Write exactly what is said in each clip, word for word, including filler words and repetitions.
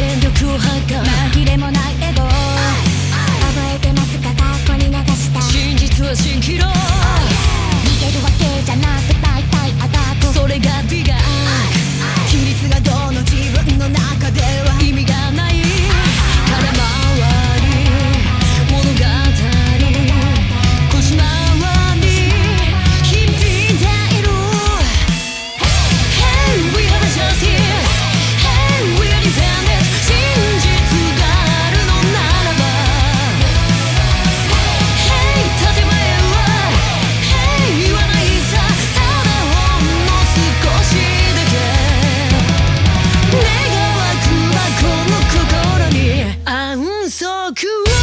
権力を発汗紛れもないエゴ覚えてますか過去に流した真実は蜃気楼逃げるわけじゃなく大体アタックそれが美学秘密がどの自分の中では意味がない空回り物語腰回り響いている Hey we have a justice Hey we are defended 真実があるのならば Hey 建前は Hey 言わないさただほんの少しだけ願わくばこの心に安息を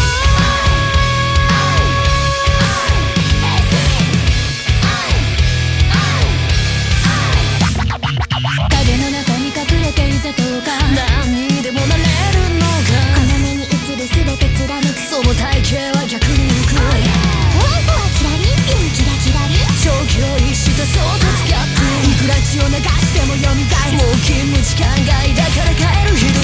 影の中に隠れていざとうか何にでもなれるのかこの目に映る全て貫くその体型は逆に行くほわほわキラリピンキラキラリ長期を逸した想像ギャップいくら血を流しても蘇るもう勤務時間外だから帰る日